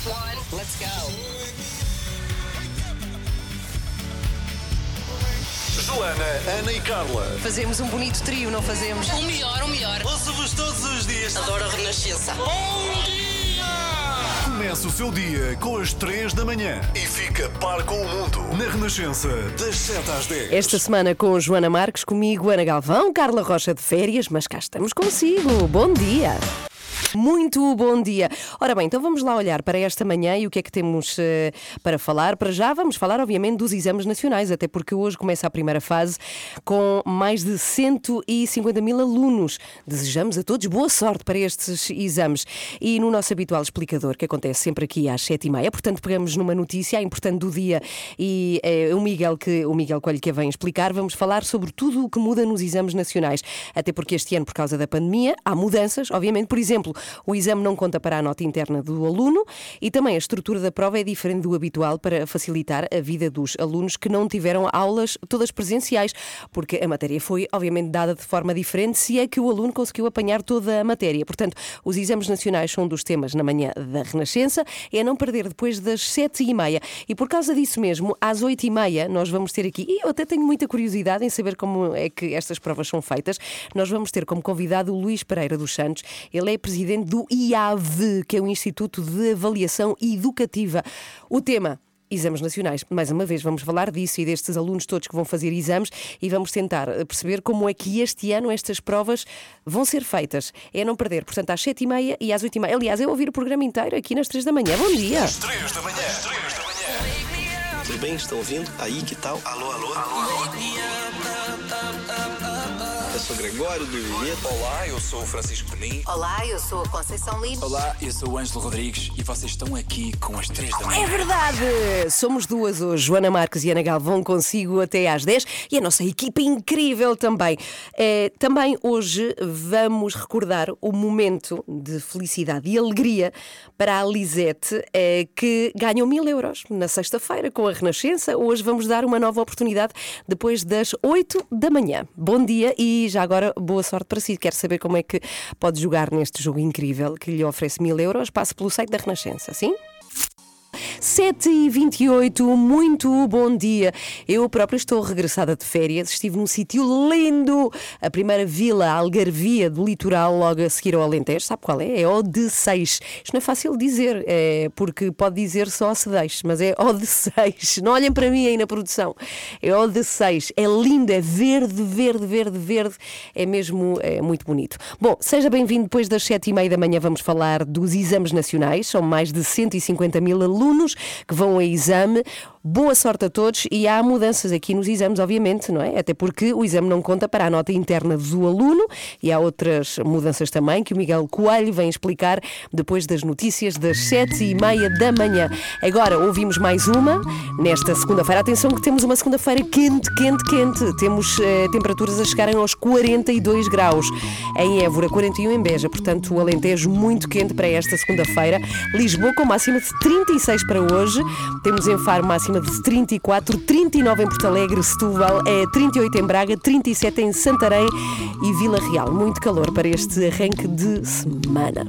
one, let's go. Joana, Ana e Carla. Fazemos um bonito trio, não fazemos? O melhor, o melhor. Ouço-vos todos os dias. Adoro a Renascença. Bom dia! Começa o seu dia com as 3 da manhã e fica par com o mundo na Renascença, das 7 às 10. Esta semana com Joana Marques, comigo Ana Galvão, Carla Rocha de férias, mas cá estamos consigo. Bom dia! Muito bom dia. Ora bem, então vamos lá olhar para esta manhã e o que é que temos para falar. Para já vamos falar, obviamente, dos exames nacionais, até porque hoje começa a primeira fase com mais de 150 mil alunos. Desejamos a todos boa sorte para estes exames. E no nosso habitual explicador, que acontece sempre aqui às 7h30, portanto, pegamos numa notícia importante do dia e o Miguel Coelho que a vem explicar, vamos falar sobre tudo o que muda nos exames nacionais. Até porque este ano, por causa da pandemia, há mudanças, obviamente. Por exemplo, o exame não conta para a nota interna do aluno e também a estrutura da prova é diferente do habitual para facilitar a vida dos alunos que não tiveram aulas todas presenciais, porque a matéria foi, obviamente, dada de forma diferente, se é que o aluno conseguiu apanhar toda a matéria. Portanto, os exames nacionais são um dos temas na manhã da Renascença, é a não perder depois das 7h30. E por causa disso mesmo, às 8h30, nós vamos ter aqui, e eu até tenho muita curiosidade em saber como é que estas provas são feitas, nós vamos ter como convidado o Luís Pereira dos Santos. Ele é presidente do IAV, que é o Instituto de Avaliação Educativa. O tema: exames nacionais. Mais uma vez vamos falar disso e destes alunos todos que vão fazer exames e vamos tentar perceber como é que este ano estas provas vão ser feitas. É não perder, portanto, às 7h30 e às 8h30. Aliás, é ouvir o programa inteiro aqui nas 3 da manhã. Bom dia! Às 3 da manhã. Às 3 da manhã. Tudo bem? Estão ouvindo? Aí, que tal? Alô, alô? Eu sou Gregório do Vinheta. Olá, eu sou o Francisco Penin. Olá, eu sou a Conceição Lima. Olá, eu sou o Ângelo Rodrigues e vocês estão aqui com as 3 da manhã. É verdade! Somos duas hoje, Joana Marques e Ana Galvão, consigo até às 10 e a nossa equipa incrível também. Também hoje vamos recordar o momento de felicidade e alegria para a Lisete, que ganhou 1000 euros na sexta-feira com a Renascença. Hoje vamos dar uma nova oportunidade depois das 8 da manhã. Bom dia e já agora boa sorte para si. Quero saber como é que pode jogar neste jogo incrível que lhe oferece 1000 euros. Passe pelo site da Renascença, sim? 7h28, muito bom dia. Eu própria estou regressada de férias, estive num sítio lindo, a primeira vila, a Algarvia do litoral, logo a seguir ao Alentejo. Sabe qual é? É Odeceixe. Isto não é fácil de dizer, porque pode dizer só Odeceixe, mas é Odeceixe. Não olhem para mim aí na produção. É Odeceixe. É lindo, é verde, verde, verde, verde. É mesmo muito bonito. Bom, seja bem-vindo. Depois das 7h30 da manhã vamos falar dos exames nacionais. São mais de 150 mil alunos que vão a exame. Boa sorte a todos e há mudanças aqui nos exames, obviamente, não é? Até porque o exame não conta para a nota interna do aluno e há outras mudanças também que o Miguel Coelho vem explicar depois das notícias das 7h30 da manhã. Agora ouvimos mais uma nesta segunda-feira. Atenção que temos uma segunda-feira quente, quente, quente. Temos temperaturas a chegarem aos 42 graus em Évora, 41 em Beja, portanto o Alentejo muito quente para esta segunda-feira. Lisboa com máxima de 36 para hoje. Temos em Faro máxima de 34, 39 em Porto Alegre, Setúbal, 38 em Braga, 37 em Santarém e Vila Real. Muito calor para este arranque de semana.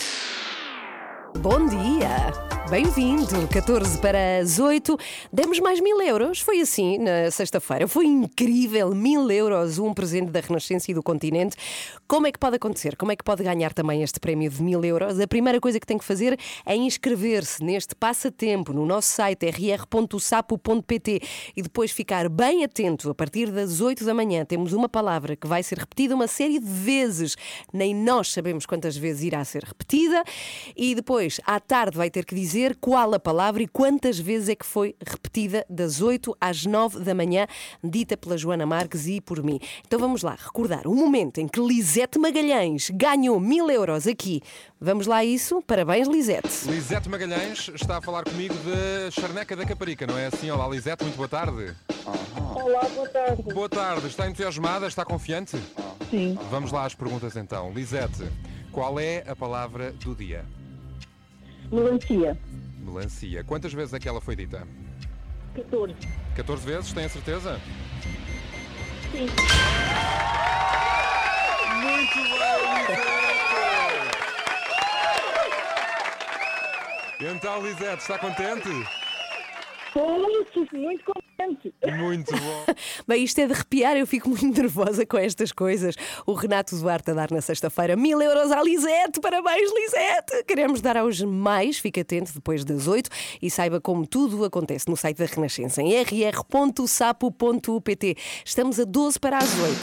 Bom dia! Bem-vindo, 14 para as 8. Demos mais 1000 euros. Foi assim na sexta-feira. Foi incrível. 1000 euros, um presente da Renascença e do continente. Como é que pode acontecer? Como é que pode ganhar também este prémio de 1000 euros? A primeira coisa que tem que fazer é inscrever-se neste passatempo no nosso site rr.sapo.pt e depois ficar bem atento. A partir das 8 da manhã temos uma palavra que vai ser repetida uma série de vezes. Nem nós sabemos quantas vezes irá ser repetida. E depois, à tarde, vai ter que dizer qual a palavra e quantas vezes é que foi repetida das 8 às 9 da manhã, dita pela Joana Marques e por mim. Então vamos lá recordar o momento em que Lisete Magalhães ganhou 1000 euros aqui. Vamos lá a isso? Parabéns, Lisete. Lisete Magalhães está a falar comigo de Charneca da Caparica, não é assim? Olá, Lisete, muito boa tarde. Olá, boa tarde. Boa tarde, está entusiasmada, está confiante? Sim. Vamos lá às perguntas então. Lisete, qual é a palavra do dia? Melancia. Melancia. Quantas vezes é que ela foi dita? 14. 14 vezes, tem a certeza? Sim. Muito bem, Lisete! E então, Lisete, está contente? Poxa, muito contente. Muito bom. Bem, isto é de arrepiar, eu fico muito nervosa com estas coisas. O Renato Duarte a dar na sexta-feira 1000 euros à Lisete. Parabéns, Lisete! Queremos dar aos mais. Fique atento depois das 8 e saiba como tudo acontece no site da Renascença em rr.sapo.pt. Estamos a 12 para as 8.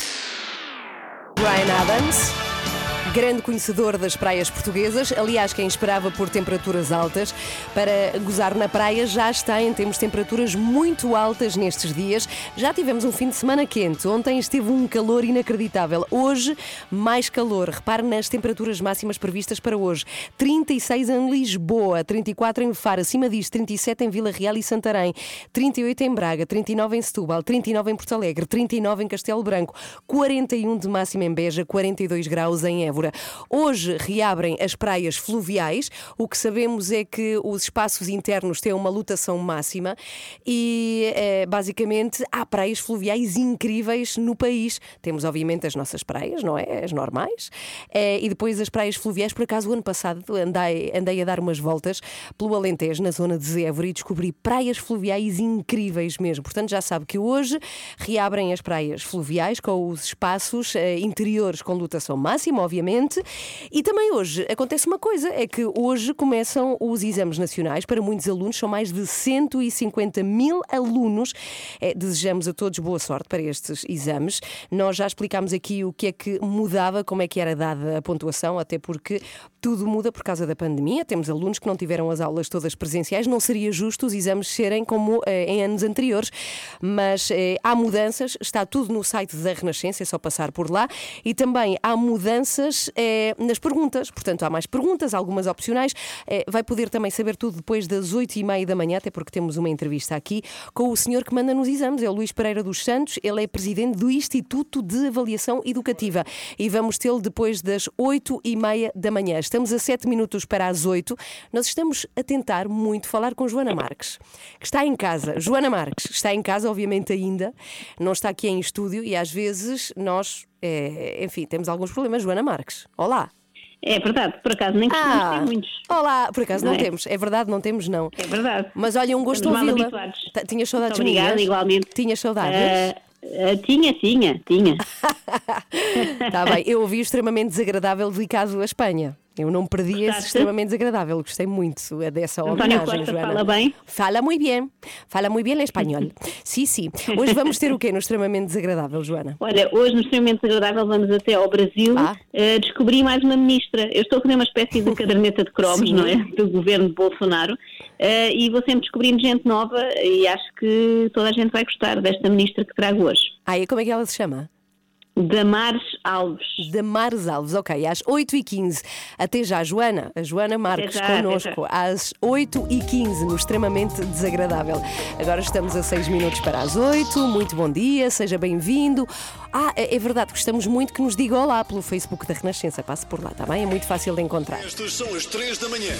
Bryan Adams, grande conhecedor das praias portuguesas. Aliás, quem esperava por temperaturas altas para gozar na praia já está. Temos temperaturas muito altas nestes dias. Já tivemos um fim de semana quente. Ontem esteve um calor inacreditável. Hoje, mais calor. Repare nas temperaturas máximas previstas para hoje. 36 em Lisboa, 34 em Faro, acima disto 37 em Vila Real e Santarém, 38 em Braga, 39 em Setúbal, 39 em Porto Alegre, 39 em Castelo Branco, 41 de máxima em Beja, 42 graus em Évora. Hoje reabrem as praias fluviais. O que sabemos é que os espaços internos têm uma lotação máxima e, basicamente, há praias fluviais incríveis no país. Temos, obviamente, as nossas praias, não é? As normais. E depois as praias fluviais. Por acaso, o ano passado andei a dar umas voltas pelo Alentejo, na zona de Évora, e descobri praias fluviais incríveis mesmo. Portanto, já sabe que hoje reabrem as praias fluviais com os espaços interiores com lotação máxima, obviamente. E também hoje acontece uma coisa, é que hoje começam os exames nacionais para muitos alunos, são mais de 150 mil alunos. Desejamos a todos boa sorte para estes exames. Nós já explicámos aqui o que é que mudava, como é que era dada a pontuação, até porque tudo muda por causa da pandemia. Temos alunos que não tiveram as aulas todas presenciais, não seria justo os exames serem como em anos anteriores, mas há mudanças, está tudo no site da Renascença, é só passar por lá, e também há mudanças nas perguntas, portanto há mais perguntas, algumas opcionais. Vai poder também saber tudo depois das 8h30 da manhã, até porque temos uma entrevista aqui com o senhor que manda nos exames, é o Luís Pereira dos Santos. Ele é presidente do Instituto de Avaliação Educativa e vamos tê-lo depois das 8h30 da manhã. Estamos a 7 minutos para as 8. Nós estamos a tentar muito falar com Joana Marques, que está em casa. Joana Marques está em casa, obviamente ainda, não está aqui em estúdio e às vezes nós, enfim, temos alguns problemas. Joana Marques, olá. É verdade, por acaso nem costumamos ter muitos. Olá, por acaso não Não é? temos, é verdade, não temos não. É verdade. Mas olha, um gosto de Estamos mal ouvi-la. habituados. Tinhas saudades Muito obrigada, minhas? igualmente. Tinhas saudades? Tinha. Está bem, eu ouvi o extremamente desagradável dedicado à Espanha. Eu não perdi esse Gostaste? extremamente desagradável, gostei muito dessa António homenagem, Costa Joana. fala bem? Fala muito bem espanhol. Sim, sim. Hoje vamos ter o quê no extremamente desagradável, Joana? Olha, hoje no extremamente desagradável vamos até ao Brasil descobrir mais uma ministra. Eu estou a fazer uma espécie de caderneta de cromos, Sim. não é? Do governo de Bolsonaro e vou sempre descobrindo gente nova e acho que toda a gente vai gostar desta ministra que trago hoje. E como é que ela se chama? Damares Alves. Damares Alves, ok, às 8h15. Até já, Joana. A Joana Marques Até já, connosco, às 8h15, no extremamente desagradável. Agora estamos a 6 minutos para as 8. Muito bom dia, seja bem-vindo. É verdade, gostamos muito que nos diga olá pelo Facebook da Renascença. Passe por lá, está bem? É muito fácil de encontrar. Estas são as 3 da manhã.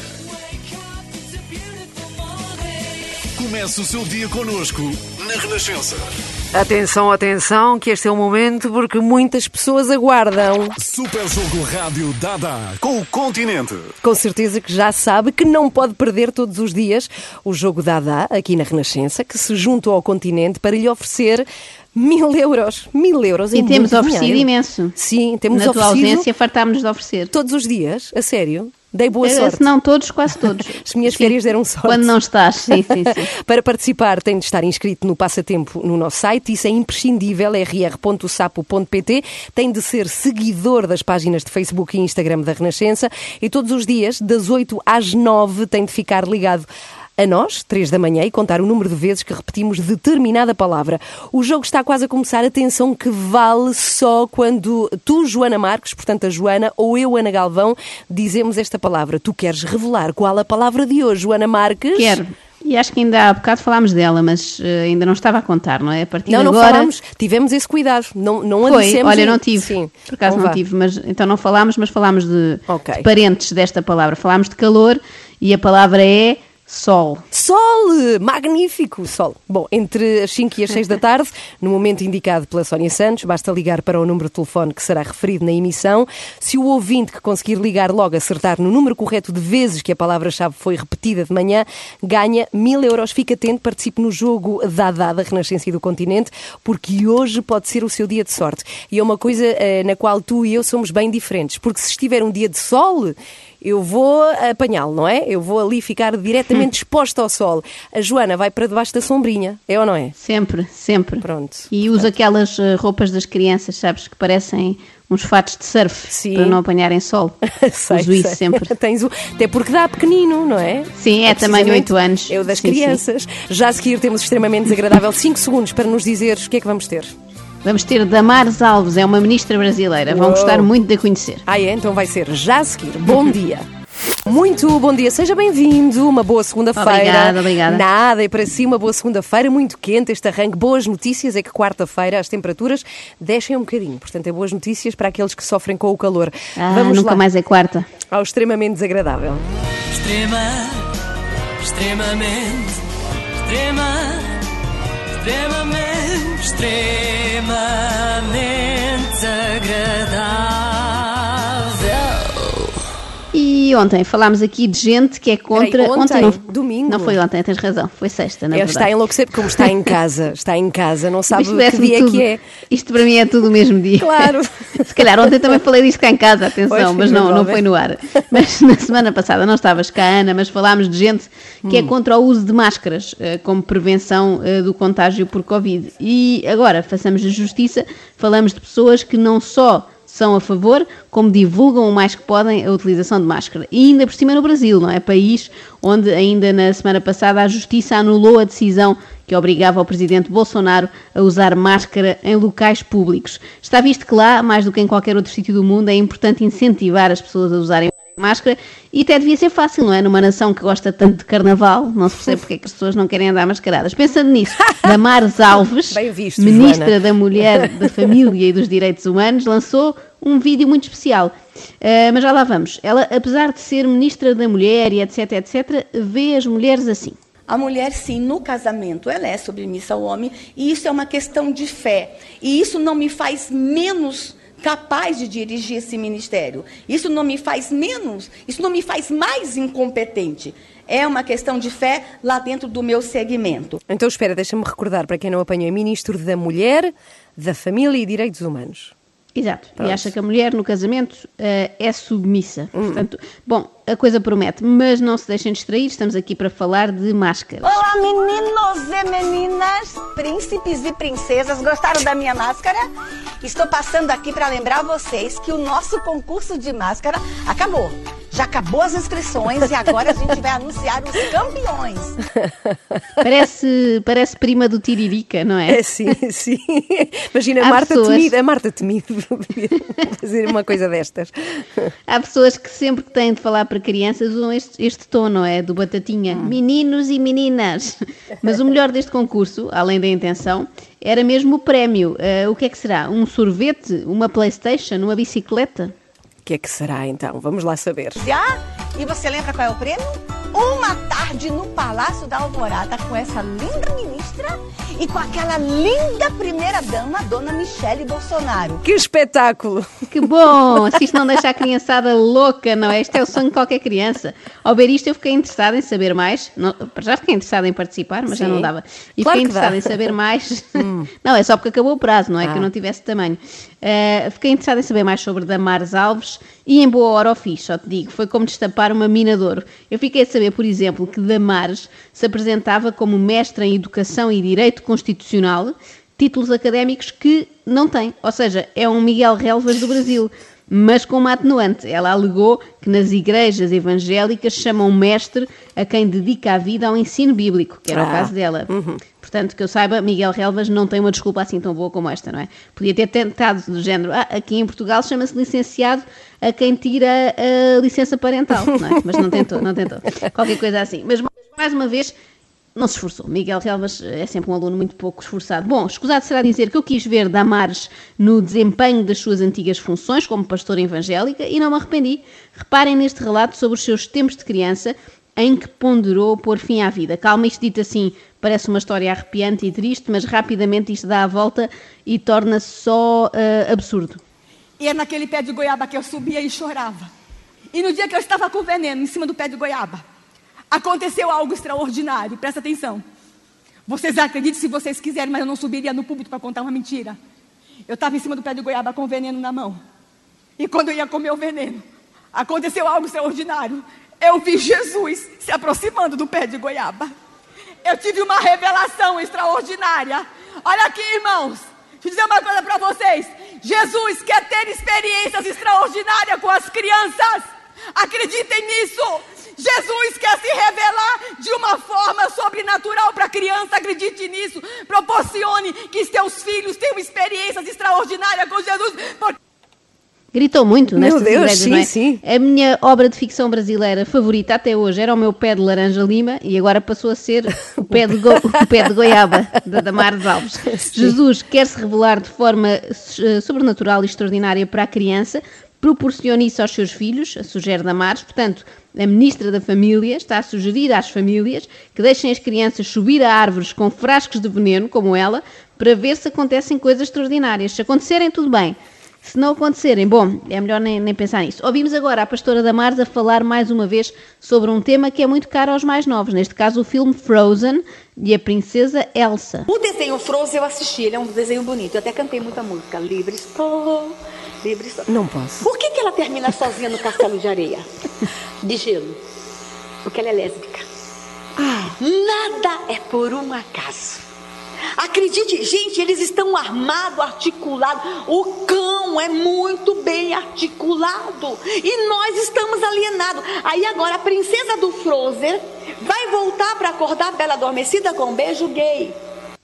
Comece o seu dia connosco na Renascença. Atenção, atenção, que este é o momento porque muitas pessoas aguardam. Super Jogo Rádio Dada com o Continente. Com certeza que já sabe que não pode perder todos os dias o jogo Dada aqui na Renascença, que se juntou ao Continente para lhe oferecer 1000 euros. 1000 euros. E temos muito oferecido dinheiro. imenso. Sim, temos Na tua oferecido ausência, fartámos-nos de oferecer. todos os dias, a sério. Dei boa sorte. Se não todos, quase todos. As minhas férias deram sorte. Quando não estás, sim. Para participar tem de estar inscrito no Passatempo no nosso site, isso é imprescindível, rr.sapo.pt, tem de ser seguidor das páginas de Facebook e Instagram da Renascença e todos os dias, das 8 às 9, tem de ficar ligado a nós, 3 da manhã, e contar o número de vezes que repetimos determinada palavra. O jogo está quase a começar. Atenção que vale só quando tu, Joana Marques, portanto a Joana, ou eu, Ana Galvão, dizemos esta palavra. Tu queres revelar qual a palavra de hoje, Joana Marques? Quero. E acho que ainda há bocado falámos dela, mas ainda não estava a contar, não é? A partir Não de agora... falámos, tivemos esse cuidado, não a Foi, dissemos. olha, não tive, Sim. por acaso Então não vá. tive, mas então não falámos, mas falámos de Ok. parentes desta palavra. Falámos de calor e a palavra é Sol. Sol! Magnífico! Sol. Bom, entre as 5 e as 6 da tarde, no momento indicado pela Sónia Santos, basta ligar para o número de telefone que será referido na emissão. Se o ouvinte que conseguir ligar logo acertar no número correto de vezes que a palavra-chave foi repetida de manhã, ganha 1.000 euros. Fique atento, participe no jogo da Renascença do Continente, porque hoje pode ser o seu dia de sorte. E é uma coisa na qual tu e eu somos bem diferentes, porque se estiver um dia de sol, eu vou apanhá-lo, não é? Eu vou ali ficar diretamente exposta ao sol. A Joana vai para debaixo da sombrinha, é ou não é? Sempre, sempre. Pronto. E usa aquelas roupas das crianças, sabes, que parecem uns fatos de surf. Sim. Para não apanharem sol. Uso isso sempre. Até porque dá pequenino, não é? Sim, é tamanho 8 anos. É o das Sim, crianças. Sim. Já a seguir temos extremamente desagradável 5 segundos para nos dizeres o que é que vamos ter. Vamos ter Damares Alves, é uma ministra brasileira. Vão gostar muito de a conhecer. Então vai ser já a seguir. Bom dia. Muito bom dia, seja bem-vindo, uma boa segunda-feira. Obrigada. Nada, é para si uma boa segunda-feira, muito quente este arranque. Boas notícias é que quarta-feira as temperaturas descem um bocadinho, portanto é boas notícias para aqueles que sofrem com o calor. Vamos nunca lá mais é quarta. Ao extremamente desagradável. Extremamente desagradável. E ontem falámos aqui de gente que é contra... Ontem não, domingo. Não foi ontem, tens razão, foi sexta, na verdade. Está a enlouquecer porque como está em casa, não sabe que dia é que é. Isto para mim é tudo o mesmo dia. Claro. Se calhar ontem também falei disto cá em casa, atenção, mas não foi no ar. Mas na semana passada não estavas cá, Ana, mas falámos de gente que é contra o uso de máscaras como prevenção do contágio por Covid. E agora, façamos a justiça, falamos de pessoas que não só são a favor, como divulgam o mais que podem a utilização de máscara. E ainda por cima no Brasil, não é? País onde ainda na semana passada a Justiça anulou a decisão que obrigava o presidente Bolsonaro a usar máscara em locais públicos. Está visto que lá, mais do que em qualquer outro sítio do mundo, é importante incentivar as pessoas a usarem máscara e até devia ser fácil, não é? Numa nação que gosta tanto de carnaval, não se percebe porque é que as pessoas não querem andar mascaradas. Pensando nisso, Damares Alves, ministra Joana da Mulher, da Família e dos Direitos Humanos, lançou um vídeo muito especial. Mas já lá vamos. Ela, apesar de ser ministra da Mulher e etc, vê as mulheres assim. A mulher, sim, no casamento, ela é submissa ao homem e isso é uma questão de fé. E isso não me faz menos capaz de dirigir esse ministério. Isso não me faz menos, isso não me faz mais incompetente. É uma questão de fé lá dentro do meu segmento. Então, espera, deixa-me recordar, para quem não apanhou, é ministro da Mulher, da Família e Direitos Humanos. Exato, pronto. E acha que a mulher no casamento é submissa. Portanto, bom, a coisa promete, mas não se deixem distrair, estamos aqui para falar de máscaras. Olá, meninos e meninas, príncipes e princesas, gostaram da minha máscara? Estou passando aqui para lembrar vocês que o nosso concurso de máscara acabou. Já acabou as inscrições e agora a gente vai anunciar os campeões. Parece prima do Tiririca, não é? É, sim. Imagina, a Marta Temido fazer uma coisa destas. Há pessoas que sempre que têm de falar para crianças usam este tom, não é? Do batatinha. Meninos e meninas. Mas o melhor deste concurso, além da intenção, era mesmo o prémio. O que é que será? Um sorvete? Uma PlayStation? Uma bicicleta? O que é que será, então? Vamos lá saber. E você lembra qual é o prêmio? Uma tarde no Palácio da Alvorada com essa linda ministra e com aquela linda primeira-dama, Dona Michele Bolsonaro. Que espetáculo! Que bom! Se isto não deixa a criançada louca, não é? Este é o sonho de qualquer criança. Ao ver isto eu fiquei interessada em saber mais. Já fiquei interessada em participar, mas já não dava. E claro, fiquei interessada em saber mais. Não, é só porque acabou o prazo, não é? Que eu não tivesse tamanho. Fiquei interessada em saber mais sobre Damares Alves e em boa hora o fiz, só te digo. Foi como destapar uma mina de ouro. Eu fiquei a saber, por exemplo, que Damares se apresentava como mestra em Educação e Direito Constitucional, títulos académicos que não tem. Ou seja, é um Miguel Relvas do Brasil, mas com uma atenuante. Ela alegou que nas igrejas evangélicas chamam mestre a quem dedica a vida ao ensino bíblico, que era o caso dela. Portanto, que eu saiba, Miguel Relvas não tem uma desculpa assim tão boa como esta, não é? Podia ter tentado do género, aqui em Portugal chama-se licenciado a quem tira a licença parental, não é? Mas não tentou. Qualquer coisa assim. Mas, mais uma vez, não se esforçou. Miguel Relvas é sempre um aluno muito pouco esforçado. Bom, escusado será dizer que eu quis ver Damares no desempenho das suas antigas funções como pastora evangélica e não me arrependi. Reparem neste relato sobre os seus tempos de criança, em que ponderou pôr fim à vida. Calma, isto dito assim parece uma história arrepiante e triste, mas rapidamente isto dá a volta e torna-se só absurdo. E é naquele pé de goiaba que eu subia e chorava. E no dia que eu estava com veneno em cima do pé de goiaba, aconteceu algo extraordinário, presta atenção. Vocês acreditem se vocês quiserem, mas eu não subiria no púlpito para contar uma mentira. Eu estava em cima do pé de goiaba com veneno na mão. E quando eu ia comer o veneno, aconteceu algo extraordinário. Eu vi Jesus se aproximando do pé de goiaba. Eu tive uma revelação extraordinária. Olha aqui, irmãos. Deixa eu dizer uma coisa para vocês. Jesus quer ter experiências extraordinárias com as crianças. Acreditem nisso. Jesus quer se revelar de uma forma sobrenatural para a criança. Acredite nisso. Proporcione que seus filhos tenham experiências extraordinárias com Jesus. Gritou muito nestas Deus, igrejas, sim, não é? sim. A minha obra de ficção brasileira favorita até hoje era o meu pé de laranja lima e agora passou a ser o pé de goiaba da Damares Alves. Jesus quer se revelar de forma sobrenatural e extraordinária para a criança. Proporcione isso aos seus filhos, sugere Damares. Portanto, a Ministra da Família está a sugerir às famílias que deixem as crianças subir a árvores com frascos de veneno, como ela, para ver se acontecem coisas extraordinárias. Se acontecerem, tudo bem. Se não acontecerem, bom, é melhor nem pensar nisso. Ouvimos agora a pastora Damares a falar mais uma vez sobre um tema que é muito caro aos mais novos. Neste caso, o filme Frozen e a princesa Elsa. O desenho Frozen eu assisti, ele é um desenho bonito. Eu até cantei muita música. Livre estou, livre estou. Não posso. Por que ela termina sozinha no castelo de areia? De gelo. Porque ela é lésbica. Nada é por um acaso. Acredite, gente, eles estão armados, articulados. O cão é muito bem articulado. E nós estamos alienados. Aí agora a princesa do Frozen vai voltar para acordar a Bela Adormecida com um beijo gay.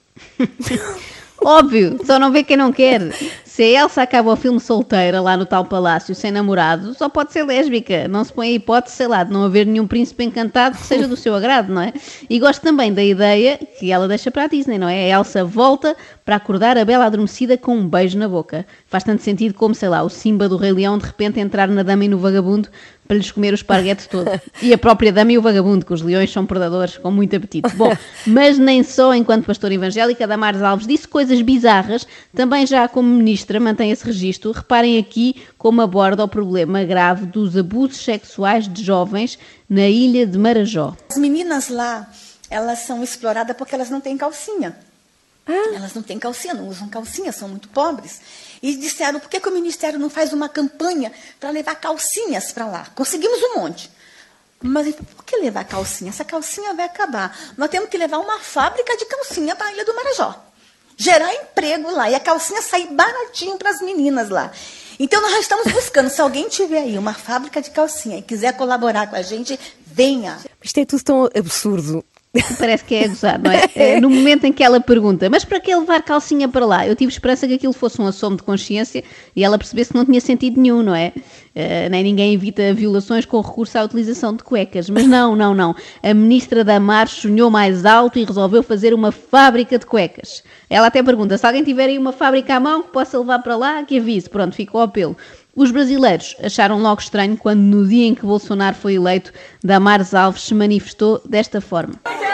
Óbvio, só não vê quem não quer. Se a Elsa acaba o filme solteira lá no tal palácio, sem namorado, só pode ser lésbica. Não se põe a hipótese, sei lá, de não haver nenhum príncipe encantado que seja do seu agrado, não é? E gosto também da ideia que ela deixa para a Disney, não é? A Elsa volta para acordar a Bela Adormecida com um beijo na boca. Faz tanto sentido como, sei lá, o Simba do Rei Leão de repente entrar na Dama e no Vagabundo para lhes comer o esparguete todo. E a própria Dama e o Vagabundo, que os leões são predadores com muito apetite. Bom, mas nem só enquanto pastora evangélica, Damares Alves disse coisas bizarras, também já como ministra mantém esse registro. Reparem aqui como aborda o problema grave dos abusos sexuais de jovens na ilha de Marajó. As meninas lá, elas são exploradas porque elas não têm calcinha. Elas não têm calcinha, não usam calcinha, são muito pobres. E disseram, por que o Ministério não faz uma campanha para levar calcinhas para lá? Conseguimos um monte. Mas por que levar calcinha? Essa calcinha vai acabar. Nós temos que levar uma fábrica de calcinha para a Ilha do Marajó. Gerar emprego lá e a calcinha sair baratinho para as meninas lá. Então nós estamos buscando, se alguém tiver aí uma fábrica de calcinha e quiser colaborar com a gente, venha. Isto é tudo tão absurdo. Parece que é a gozar, não é? No momento em que ela pergunta, mas para que levar calcinha para lá? Eu tive esperança que aquilo fosse um assomo de consciência e ela percebesse que não tinha sentido nenhum, não é? Nem ninguém evita violações com recurso à utilização de cuecas. Mas não. A ministra Damares sonhou mais alto e resolveu fazer uma fábrica de cuecas. Ela até pergunta, se alguém tiver aí uma fábrica à mão que possa levar para lá, que avise. Pronto, ficou ao apelo. Os brasileiros acharam logo estranho quando, no dia em que Bolsonaro foi eleito, Damares Alves se manifestou desta forma.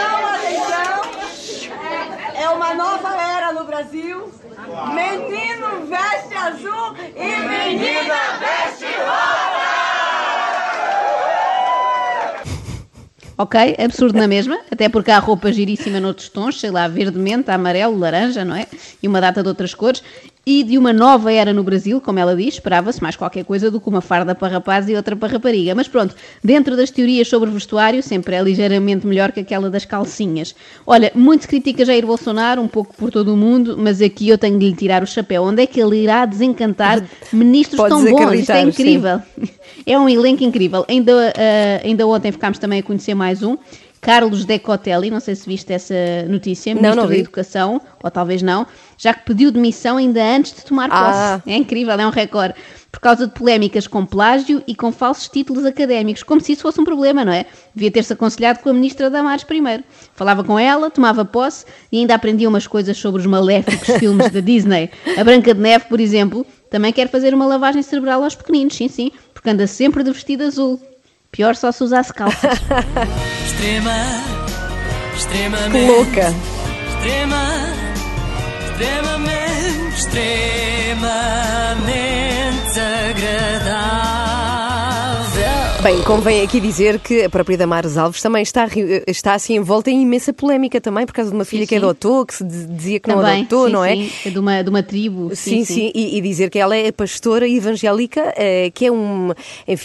É uma nova era no Brasil. Menino veste azul e menina veste rosa. Ok, absurdo na mesma, até porque há roupa giríssima noutros tons, sei lá, verde menta, amarelo, laranja, não é? E uma data de outras cores. E de uma nova era no Brasil, como ela diz, esperava-se mais qualquer coisa do que uma farda para rapaz e outra para rapariga. Mas pronto, dentro das teorias sobre vestuário, sempre é ligeiramente melhor que aquela das calcinhas. Olha, muito se critica Jair Bolsonaro, um pouco por todo o mundo, mas aqui eu tenho de lhe tirar o chapéu. Onde é que ele irá desencantar ministros tão bons? Isto é incrível. Sim. É um elenco incrível. Ainda ontem ficámos também a conhecer mais um. Carlos Decotelli, não sei se viste essa notícia, ministro da Educação, ou talvez não, já que pediu demissão ainda antes de tomar posse. É incrível, é um recorde. Por causa de polémicas com plágio e com falsos títulos académicos, como se isso fosse um problema, não é? Devia ter-se aconselhado com a ministra Damares primeiro. Falava com ela, tomava posse e ainda aprendia umas coisas sobre os maléficos filmes da Disney. A Branca de Neve, por exemplo, também quer fazer uma lavagem cerebral aos pequeninos, sim, porque anda sempre de vestido azul. Pior só se usasse calças. Extremamente. Que louca! Extremamente agradável. Bem, convém aqui dizer que a própria Damares Alves também está assim envolta em imensa polémica também, por causa de uma filha que adotou, que se dizia que também, não adotou, não é? Sim, de uma tribo. Sim. E dizer que ela é pastora evangélica, que é um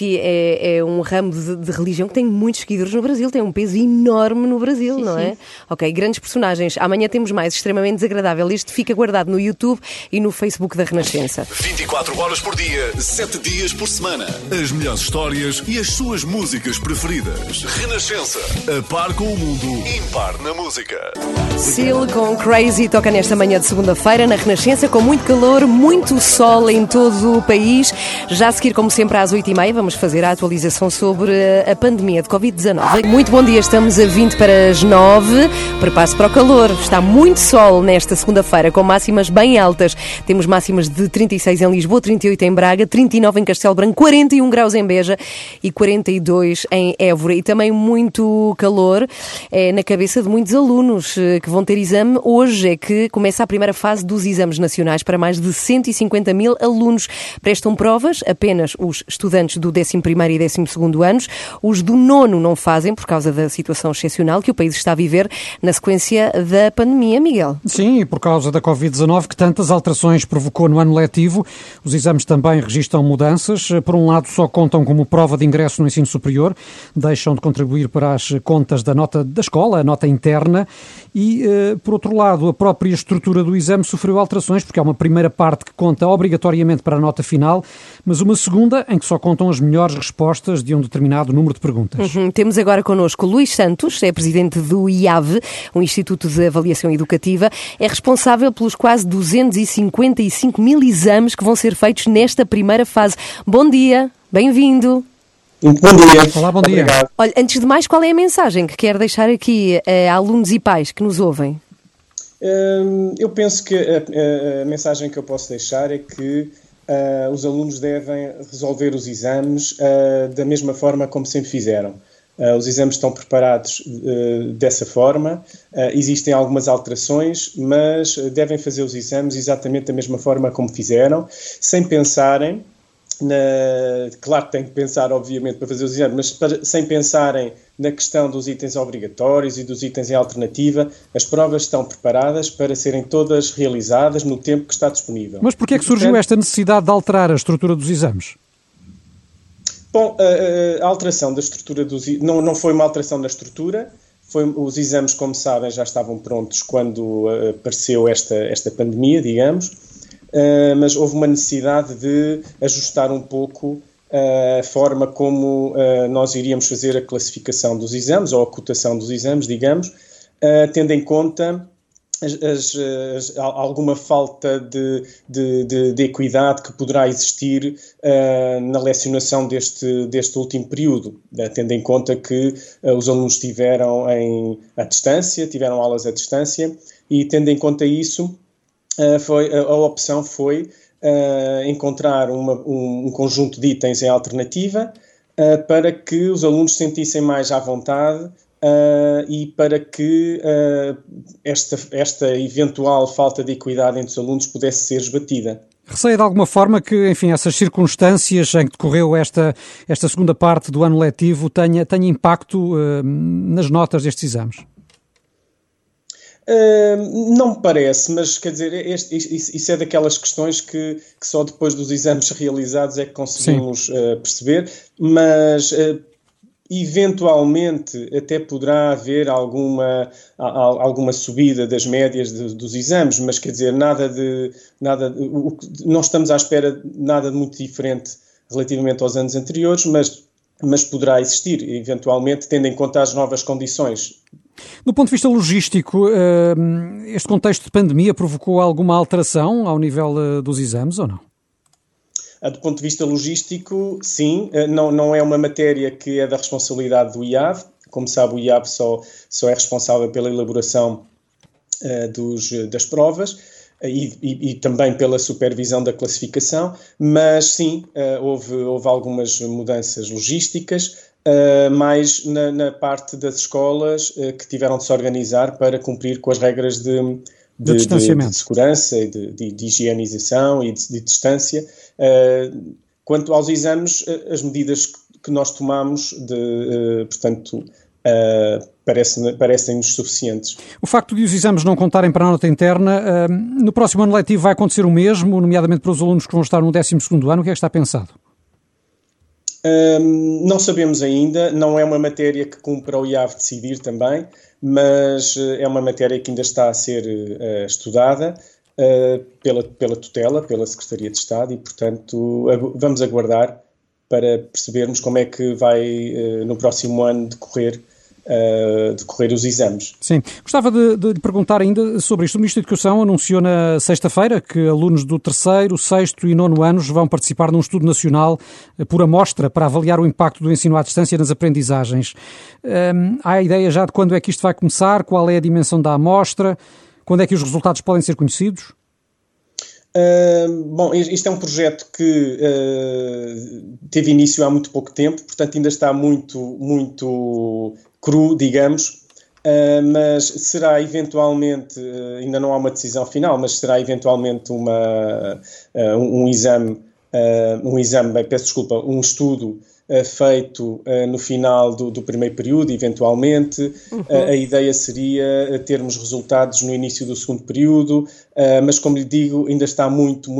ramo de religião que tem muitos seguidores no Brasil, tem um peso enorme no Brasil, não é? Ok, grandes personagens. Amanhã temos mais, extremamente desagradável. Este fica guardado no YouTube e no Facebook da Renascença. 24 horas por dia, 7 dias por semana. As melhores histórias e as suas músicas preferidas. Renascença. A par com o mundo, impar na música. Seal com Crazy toca nesta manhã de segunda-feira na Renascença, com muito calor, muito sol em todo o país. Já a seguir, como sempre, às 8h30, vamos fazer a atualização sobre a pandemia de Covid-19. Muito bom dia, estamos a 20 para as 9. Prepare-se para o calor. Está muito sol nesta segunda-feira, com máximas bem altas. Temos máximas de 36 em Lisboa, 38 em Braga, 39 em Castelo Branco, 41 graus em Beja e 42 em Évora. E também muito calor na cabeça de muitos alunos que vão ter exame. Hoje é que começa a primeira fase dos exames nacionais para mais de 150 mil alunos. Prestam provas apenas os estudantes do 11º e 12º anos. Os do 9º não fazem por causa da situação excepcional que o país está a viver na sequência da pandemia, Miguel. Sim, e por causa da Covid-19 que tantas alterações provocou no ano letivo. Os exames também registram mudanças. Por um lado, só contam como prova de ingresso no ensino superior, deixam de contribuir para as contas da nota da escola, a nota interna, e, por outro lado, a própria estrutura do exame sofreu alterações, porque há uma primeira parte que conta obrigatoriamente para a nota final, mas uma segunda em que só contam as melhores respostas de um determinado número de perguntas. Temos agora connosco Luís Santos, é presidente do IAV, um Instituto de Avaliação Educativa, é responsável pelos quase 255 mil exames que vão ser feitos nesta primeira fase. Bom dia, bem-vindo. Muito bom dia. Olá, bom dia. Obrigado. Olha, antes de mais, qual é a mensagem que quer deixar aqui a alunos e pais que nos ouvem? Eu penso que a mensagem que eu posso deixar é que os alunos devem resolver os exames da mesma forma como sempre fizeram. Os exames estão preparados dessa forma, existem algumas alterações, mas devem fazer os exames exatamente da mesma forma como fizeram, sem pensarem, claro que têm que pensar obviamente para fazer os exames, mas sem pensarem na questão dos itens obrigatórios e dos itens em alternativa. As provas estão preparadas para serem todas realizadas no tempo que está disponível. Mas porquê é que surgiu esta necessidade de alterar a estrutura dos exames? Bom, a alteração da estrutura dos não foi uma alteração na estrutura, os exames, como sabem, já estavam prontos quando apareceu esta pandemia, digamos, mas houve uma necessidade de ajustar um pouco a forma como nós iríamos fazer a classificação dos exames, ou a cotação dos exames, digamos, tendo em conta alguma falta de equidade que poderá existir na lecionação deste último período, tendo em conta que os alunos tiveram aulas à distância, e tendo em conta isso, a opção foi encontrar um conjunto de itens em alternativa para que os alunos se sentissem mais à vontade e para que esta eventual falta de equidade entre os alunos pudesse ser esbatida. Receia de alguma forma que, enfim, essas circunstâncias em que decorreu esta segunda parte do ano letivo tenha impacto nas notas destes exames? Não me parece, mas quer dizer, isso é daquelas questões que só depois dos exames realizados é que conseguimos perceber, mas eventualmente até poderá haver alguma subida das médias dos exames, mas quer dizer, não estamos à espera de nada de muito diferente relativamente aos anos anteriores, mas poderá existir, eventualmente, tendo em conta as novas condições. Do ponto de vista logístico, este contexto de pandemia provocou alguma alteração ao nível dos exames ou não? Do ponto de vista logístico, sim. Não é uma matéria que é da responsabilidade do IAV. Como sabe, o IAV só é responsável pela elaboração das provas e também pela supervisão da classificação, mas sim, houve algumas mudanças logísticas. mais na parte das escolas que tiveram de se organizar para cumprir com as regras de segurança, de higienização e de distância. Quanto aos exames, as medidas que nós tomamos, portanto, parecem-nos suficientes. O facto de os exames não contarem para a nota interna, no próximo ano letivo vai acontecer o mesmo, nomeadamente para os alunos que vão estar no 12º ano, o que é que está pensado? Não sabemos ainda, não é uma matéria que cumpre ao IAV decidir também, mas é uma matéria que ainda está a ser estudada pela tutela, pela Secretaria de Estado e, portanto, vamos aguardar para percebermos como é que vai no próximo ano decorrer os exames. Sim. Gostava de lhe perguntar ainda sobre isto. O Ministro da Educação anunciou na sexta-feira que alunos do 3º, 6º e 9º anos vão participar num estudo nacional por amostra para avaliar o impacto do ensino à distância nas aprendizagens. Há ideia já de quando é que isto vai começar? Qual é a dimensão da amostra? Quando é que os resultados podem ser conhecidos? Bom, isto é um projeto que teve início há muito pouco tempo, portanto ainda está muito cru, digamos, mas será eventualmente, ainda não há uma decisão final, mas será eventualmente um estudo feito no final do primeiro período, eventualmente. A ideia seria termos resultados no início do segundo período, mas como lhe digo, ainda está muito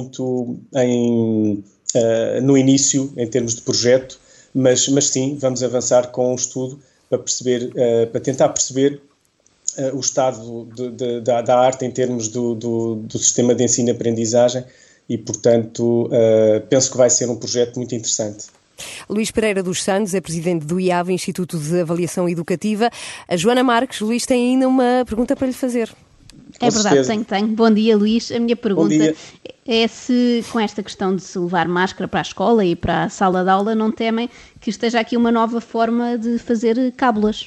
no início em termos de projeto, mas sim, vamos avançar com o estudo para tentar perceber o estado da arte em termos do sistema de ensino e aprendizagem e, portanto, penso que vai ser um projeto muito interessante. Luís Pereira dos Santos é presidente do IAV, Instituto de Avaliação Educativa. A Joana Marques, Luís tem ainda uma pergunta para lhe fazer. É verdade, tenho. Bom dia, Luís. A minha pergunta é se, com esta questão de se levar máscara para a escola e para a sala de aula, não temem que esteja aqui uma nova forma de fazer cábulas.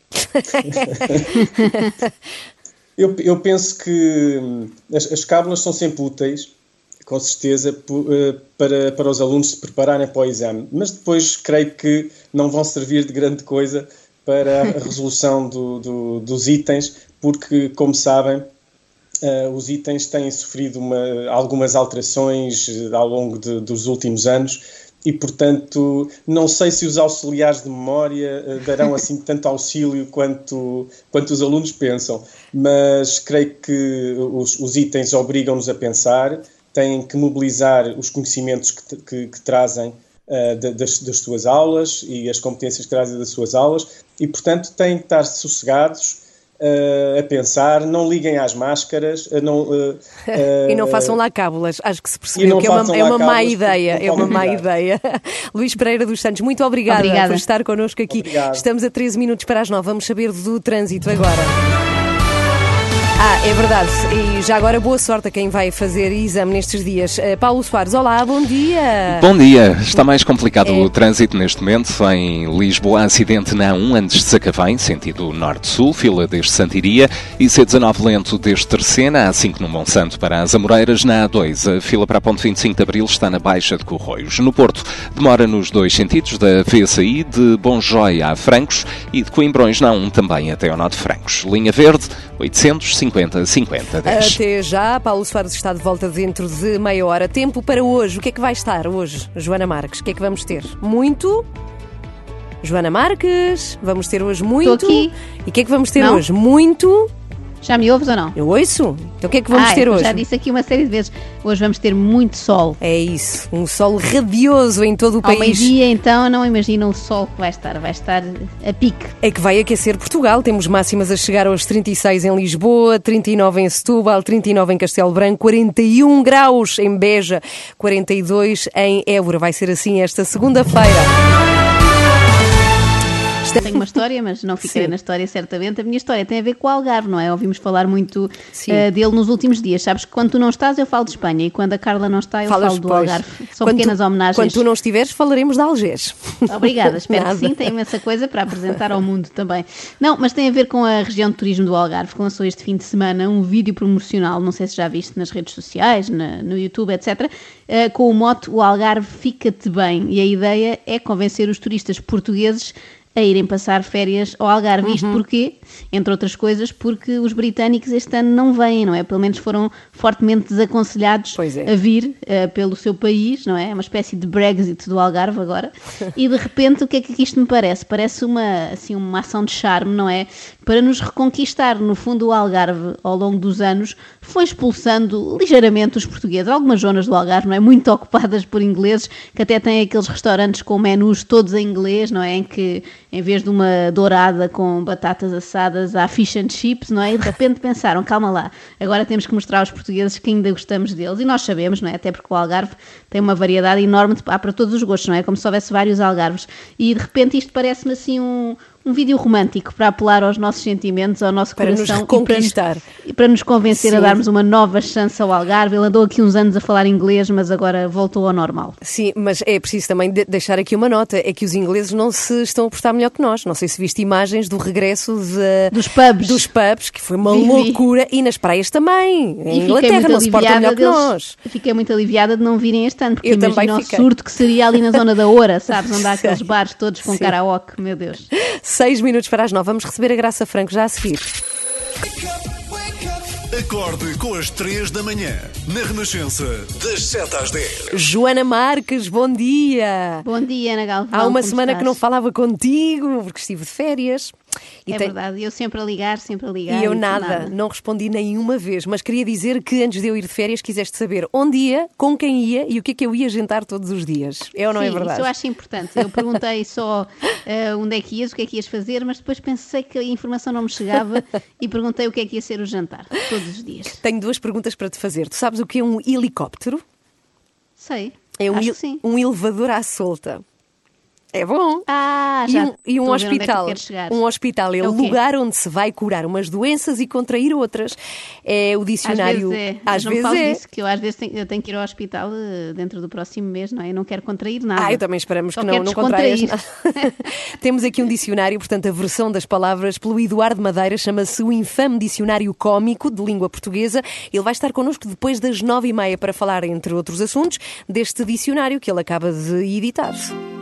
Eu penso que as cábulas são sempre úteis, com certeza, para os alunos se prepararem para o exame, mas depois creio que não vão servir de grande coisa para a resolução dos itens, porque, como sabem, os itens têm sofrido algumas alterações ao longo dos últimos anos e, portanto, não sei se os auxiliares de memória darão assim tanto auxílio quanto os alunos pensam, mas creio que os itens obrigam-nos a pensar, têm que mobilizar os conhecimentos que trazem das suas aulas e as competências que trazem das suas aulas e, portanto, têm que estar sossegados a pensar, não liguem às máscaras. E não façam lá cábulas, acho que se percebeu que é uma má ideia. É uma má ideia. Luís Pereira dos Santos, muito obrigada por estar connosco aqui. Obrigado. Estamos a 13 minutos para as 9, vamos saber do trânsito agora. É verdade. E já agora boa sorte a quem vai fazer exame nestes dias. Paulo Soares, olá, bom dia. Bom dia. Está mais complicado o trânsito neste momento. Em Lisboa, acidente na A1 antes de Sacavém, sentido norte-sul, fila desde Santiria, e C19 lento desde Terceira, A5 no Monsanto para as Amoreiras, na A2. A fila para a ponte 25 de Abril está na Baixa de Corroios. No Porto, demora nos dois sentidos, da VSI, de Bonjóia a Francos e de Coimbrões na A1 também até ao nó de Francos. Linha Verde, 850 50 10. Até já, Paulo Soares está de volta dentro de meia hora. Tempo para hoje, o que é que vai estar hoje, Joana Marques? O que é que vamos ter? Muito? Joana Marques, vamos ter hoje muito? Estou aqui. E o que é que vamos ter hoje? Muito? Já me ouves ou não? Eu ouço. Então o que é que vamos ter hoje? Já disse aqui uma série de vezes. Hoje vamos ter muito sol. É isso, um sol radioso em todo o país. Ao meio-dia, então, não imaginam o sol que vai estar a pique. É que vai aquecer Portugal. Temos máximas a chegar aos 36 em Lisboa, 39 em Setúbal, 39 em Castelo Branco, 41 graus em Beja, 42 em Évora. Vai ser assim esta segunda-feira. Tenho uma história, mas não ficarei na história certamente. A minha história tem a ver com o Algarve, não é? Ouvimos falar muito dele nos últimos dias. Sabes que quando tu não estás, eu falo de Espanha, e quando a Carla não está, eu falo do Algarve. São pequenas homenagens. Quando tu não estiveres, falaremos de Algés. Obrigada, espero que sim. Tem imensa coisa para apresentar ao mundo também. Não, mas tem a ver com a região de turismo do Algarve, que lançou este fim de semana um vídeo promocional, não sei se já viste nas redes sociais, no YouTube, etc., com o mote "O Algarve fica-te bem", e a ideia é convencer os turistas portugueses a irem passar férias ao Algarve. Isto porquê? Entre outras coisas, porque os britânicos este ano não vêm, não é? Pelo menos foram fortemente desaconselhados a vir pelo seu país, não é? É uma espécie de Brexit do Algarve agora. E de repente, o que é que isto me parece? Parece uma ação de charme, não é? Para nos reconquistar. No fundo, o Algarve, ao longo dos anos, foi expulsando ligeiramente os portugueses. Algumas zonas do Algarve, não é? Muito ocupadas por ingleses, que até têm aqueles restaurantes com menus todos em inglês, não é? Em que, em vez de uma dourada com batatas assadas, há fish and chips, não é? E de repente pensaram, calma lá, agora temos que mostrar aos portugueses que ainda gostamos deles. E nós sabemos, não é? Até porque o Algarve tem uma variedade enorme, há para todos os gostos, não é? Como se houvesse vários Algarves. E de repente isto parece-me assim um vídeo romântico para apelar aos nossos sentimentos, ao nosso coração. Para nos reconquistar. E para nos convencer a darmos uma nova chance ao Algarve. Ele andou aqui uns anos a falar inglês, mas agora voltou ao normal. Sim, mas é preciso também deixar aqui uma nota, é que os ingleses não se estão a portar melhor que nós. Não sei se viste imagens do regresso dos pubs, que foi uma loucura, e nas praias também. Em Inglaterra não se portam melhor que nós. Fiquei muito aliviada de não virem este ano, porque imagina o surto que seria ali na zona da Oura, sabes, onde há aqueles bares todos com karaoke, meu Deus. 6 minutos para as 9. Vamos receber a Graça Franco já a seguir. Acorde com as 3 da manhã, na Renascença, das 7 às 10. Joana Marques, bom dia. Bom dia, Ana Galvão. Há uma semana que não falava contigo, porque estive de férias. Verdade, eu sempre a ligar. E eu nada, não respondi nenhuma vez, mas queria dizer que antes de eu ir de férias quiseste saber onde ia, com quem ia e o que é que eu ia jantar todos os dias. É ou não é verdade? Isso eu acho importante. Eu perguntei só onde é que ias, o que é que ias fazer, mas depois pensei que a informação não me chegava e perguntei o que é que ia ser o jantar, todos os dias. Tenho 2 perguntas para te fazer. Tu sabes o que é um helicóptero? Sei, acho que sim. Um elevador à solta. É bom. E um hospital. Um hospital é o lugar onde se vai curar umas doenças e contrair outras. É o dicionário. Às vezes é. Disso, que eu às vezes tenho que ir ao hospital dentro do próximo mês, não é? Eu não quero contrair nada. Eu também esperamos que não contraias nada. Temos aqui um dicionário, portanto, a versão das palavras pelo Eduardo Madeira, chama-se o Infame Dicionário Cómico de Língua Portuguesa. Ele vai estar connosco depois das 9h30 para falar, entre outros assuntos, deste dicionário que ele acaba de editar.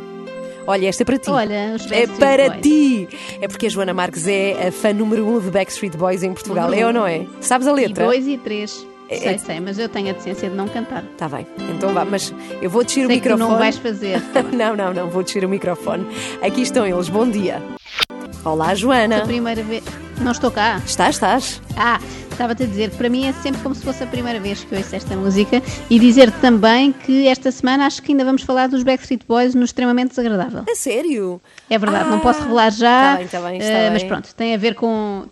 Olha, esta é para ti. Olha, os é para ti. É porque a Joana Marques é a fã número 1 de Backstreet Boys em Portugal. É ou não é? Sabes a letra? E 2 e 3. Sei, mas eu tenho a decência de não cantar. Está bem, então vá, mas eu vou descer o microfone. Que tu não vais fazer. Não, vou descer o microfone. Aqui estão eles, bom dia. Olá, Joana. A primeira vez... Não estou cá? Estás. Estava-te a dizer que para mim é sempre como se fosse a primeira vez que ouço esta música, e dizer-te também que esta semana acho que ainda vamos falar dos Backstreet Boys no Extremamente Desagradável. A sério? É verdade, não posso revelar já, está bem, mas pronto, tem a ver com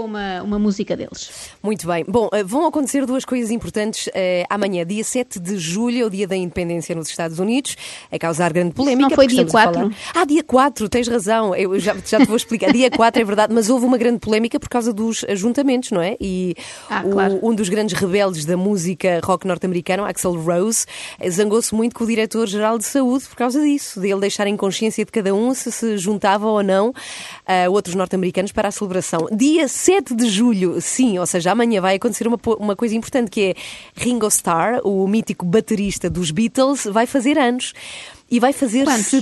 uma música deles. Muito bem. Bom, vão acontecer 2 coisas importantes amanhã, dia 7 de julho, é o dia da independência nos Estados Unidos, a causar grande polémica. Não foi dia 4? Dia 4, tens razão, eu já te vou explicar. Dia 4 é verdade, mas houve uma grande polémica por causa dos ajuntamentos, não é? E claro. Um dos grandes rebeldes da música rock norte-americano, Axl Rose, zangou-se muito com o diretor-geral de saúde por causa disso, de ele deixar em consciência de cada um se juntava ou não a outros norte-americanos para a celebração. Dia 7 de julho, sim, ou seja, amanhã vai acontecer uma coisa importante, que é Ringo Starr, o mítico baterista dos Beatles, vai fazer anos. E vai fazer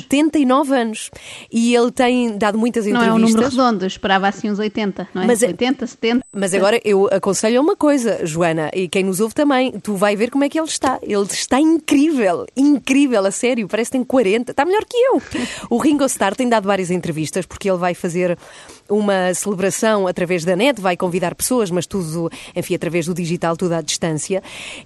79 anos. E ele tem dado muitas entrevistas. Não é um número redondo, eu esperava assim uns 80, não é? 80, 70. Mas agora eu aconselho uma coisa, Joana, e quem nos ouve também, tu vai ver como é que ele está. Ele está incrível, a sério, parece que tem 40, está melhor que eu. O Ringo Starr tem dado várias entrevistas, porque ele vai fazer uma celebração através da net, vai convidar pessoas, mas tudo, enfim, através do digital, tudo à distância.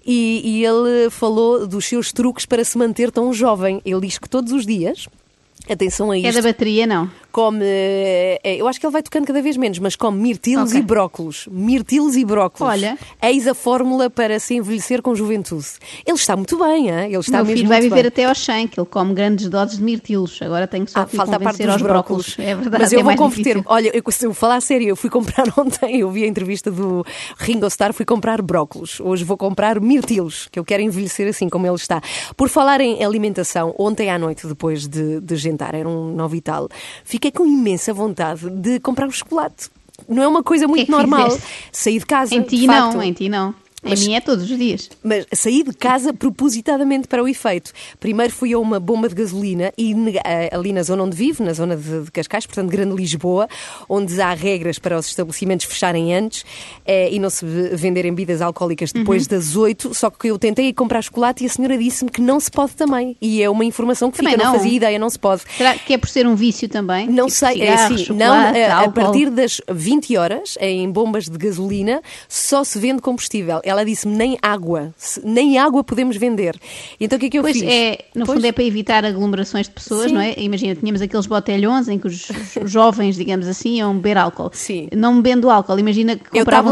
E ele falou dos seus truques para se manter tão jovem. Ele diz que todos os dias, atenção a isto... É da bateria, não? come, eu acho que ele vai tocando cada vez menos, mas come mirtilos e brócolos. Mirtilos e brócolos. Olha. Eis a fórmula para se envelhecer com juventude. Ele está muito bem, hein? Ele está meu mesmo filho vai muito viver bem. até aos 100, que ele come grandes doses de mirtilos. Agora tenho só que falta a parte convencer dos aos brócolos. É verdade, mas eu vou mais converter-me. difícil. Olha, eu falar a sério, eu fui comprar ontem, eu vi a entrevista do Ringo Starr, fui comprar brócolos. Hoje vou comprar mirtilos, que eu quero envelhecer assim como ele está. Por falar em alimentação, ontem à noite, depois de jantar, era um 9 e tal, fiquei com imensa vontade de comprar um chocolate. Não é uma coisa muito normal. Saí de casa, Em ti não. Em mim é todos os dias. Mas saí de casa propositadamente para o efeito. Primeiro fui a uma bomba de gasolina e ali na zona onde vivo, na zona de Cascais, portanto Grande Lisboa, onde há regras para os estabelecimentos fecharem antes e não se venderem bebidas alcoólicas depois das 8, só que eu tentei ir comprar chocolate e a senhora disse-me que não se pode também. E é uma informação que também fica, não fazia ideia, não se pode. Será que é por ser um vício também? Não tipo sei, cigarros, a partir das 20 horas, em bombas de gasolina, só se vende combustível. Ela disse-me nem água podemos vender. Então o que é que eu fiz? No fundo é para evitar aglomerações de pessoas, sim, não é? Imagina, tínhamos aqueles botelhões em que os jovens, digamos assim, iam beber álcool. Sim. Não bebendo álcool, imagina que compravam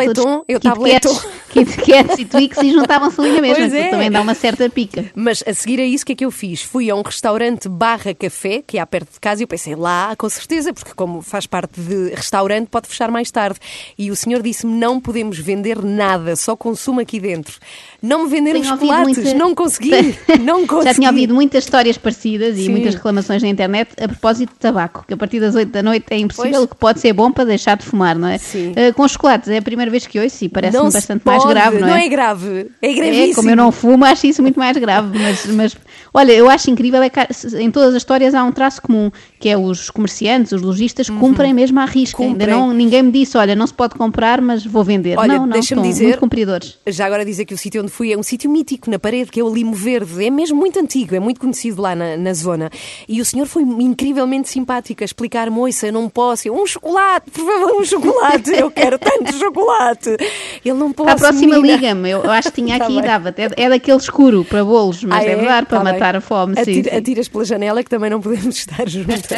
Kit Kats e Twix e juntavam-se ali na mesma, que também dá uma certa pica. Mas a seguir a isso, o que é que eu fiz? Fui a um restaurante /café, que há perto de casa, e eu pensei, lá, com certeza, porque como faz parte de restaurante, pode fechar mais tarde. E o senhor disse-me, não podemos vender nada, só consumo aqui dentro. Não me venderam chocolates, não consegui. Já tinha ouvido muitas histórias parecidas e muitas reclamações na internet a propósito de tabaco, que a partir das 8 da noite é impossível, que pode ser bom para deixar de fumar, não é? Com chocolates, é a primeira vez que ouço e parece-me bastante mais grave, não é? Não é grave, é gravíssimo. Como eu não fumo, acho isso muito mais grave, mas olha, eu acho incrível é que em todas as histórias há um traço comum, que é os comerciantes, os lojistas cumprem mesmo à risca. Ainda ninguém me disse, olha, não se pode comprar, mas vou vender. Olha, não, deixa-me dizer, muito cumpridores. Já agora dizer que o sítio onde fui é um sítio mítico, na parede, que é o Limo Verde. É mesmo muito antigo, é muito conhecido lá na zona. E o senhor foi incrivelmente simpático a explicar-me, ouça, não posso. Um chocolate, por favor, um chocolate. Eu quero tanto chocolate. Ele não pode. À próxima liga-me, eu acho que tinha aqui e dava. É daquele escuro para bolos, mas deve dar para matar a fome. Atiras pela janela que também não podemos estar juntas.